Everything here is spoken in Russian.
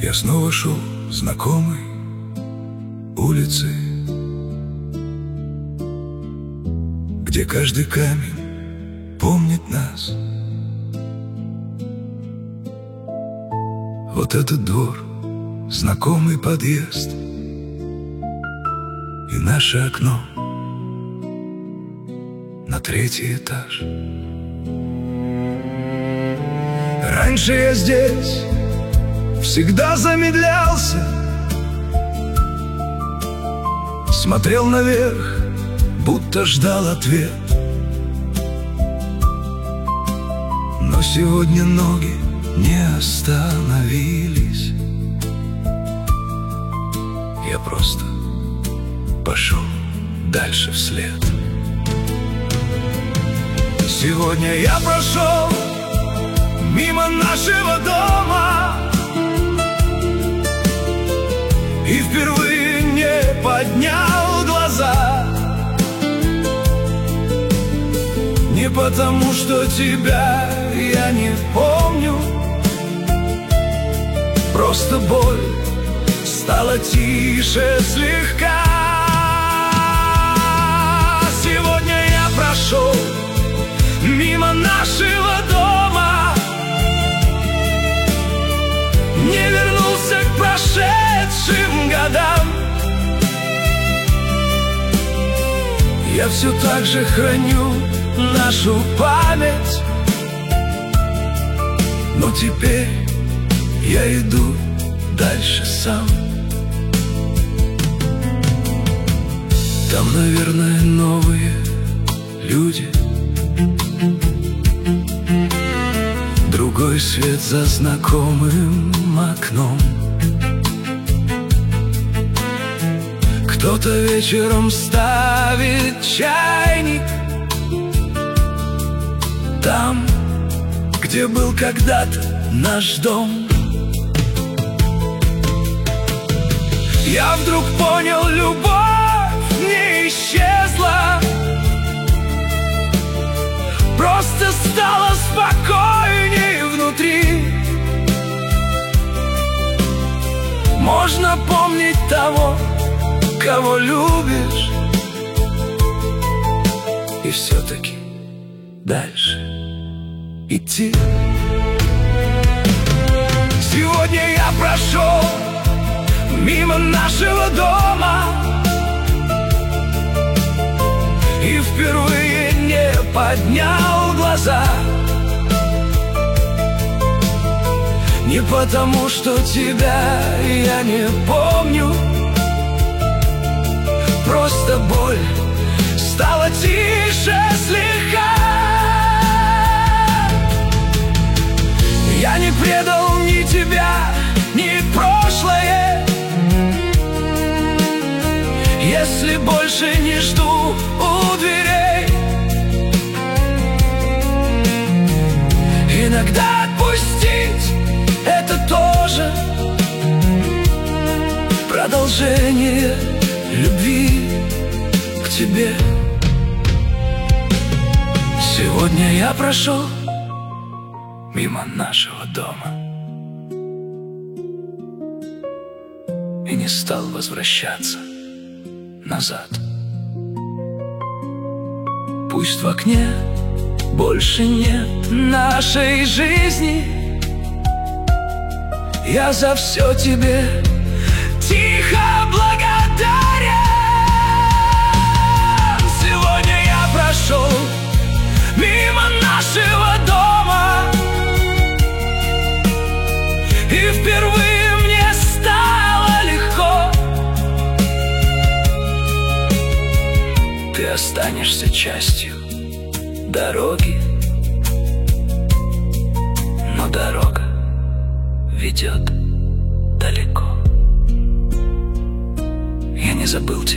Я снова шел знакомой улицей, где каждый камень помнит нас. Вот этот двор, знакомый подъезд и наше окно на 3-й этаж. Раньше я здесь всегда замедлялся, смотрел наверх, будто ждал ответ. Но сегодня ноги не остановились. Я просто пошел дальше вслед. Сегодня я прошел мимо нашего дома и впервые не поднял глаза. Не потому, что тебя я не помню, просто боль стала тише слегка. Сегодня я прошел мимо нашего дома, не вернулся к прошедшим годам. Я все так же храню нашу память, но теперь я иду дальше сам. Там, наверное, новые люди, другой свет за знакомым окном. Кто-то вечером ставит чайник там, где был когда-то наш дом. Я вдруг понял, любовь не исчезла, просто стало спокойней внутри. Можно помнить того, кого любишь, и все-таки дальше идти. Сегодня я прошел мимо нашего дома и впервые не поднял глаза. Не потому, что тебя я не помню, просто боль стала тише слегка. Я не предал ни тебя, ни прошлое, если больше не жду у дверей. Иногда отпустить — это тоже продолжение любви к тебе. Сегодня я прошел мимо нашего дома и не стал возвращаться назад. Пусть в окне больше нет нашей жизни, я за все тебе тихо благодарен. Сегодня я прошел мимо нашего дома и впервые мне стало легко. Ты останешься частью дороги, но дорога ведет далеко. Я не забыл тебя.